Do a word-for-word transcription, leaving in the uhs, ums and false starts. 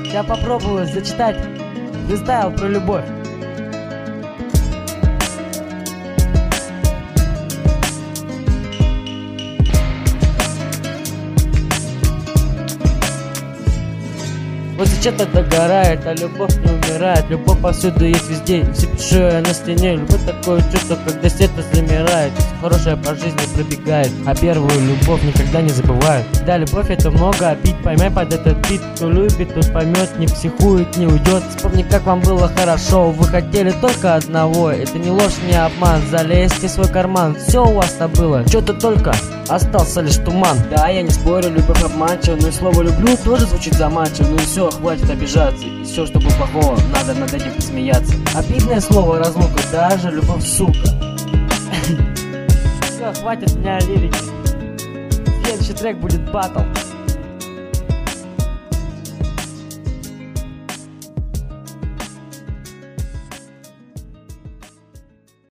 Я попробую зачитать фристайл про любовь. Вот сейчас догорает, а любовь не умирает. Любовь повсюду есть везде, и все пишу я на стене. Любовь такое чувство, когда сердце замирает. Все хорошее по жизни пробегает, а первую любовь никогда не забывают. Да, любовь это много, а бит поймай под этот бит. Кто любит, тот поймет, не психует, не уйдет. Вспомни, как вам было хорошо, вы хотели только одного. Это не ложь, не обман, залезьте в свой карман. Все у вас-то было, что-то только остался лишь туман. Да, я не спорю, любовь обманчива, но и слово люблю тоже звучит заманчиво. Ну и все, хватит обижаться, и все, что было плохого, надо над этим посмеяться. Обидное слово разлука, даже любовь, сука. Все, хватит меня лирики. Следующий трек будет батл.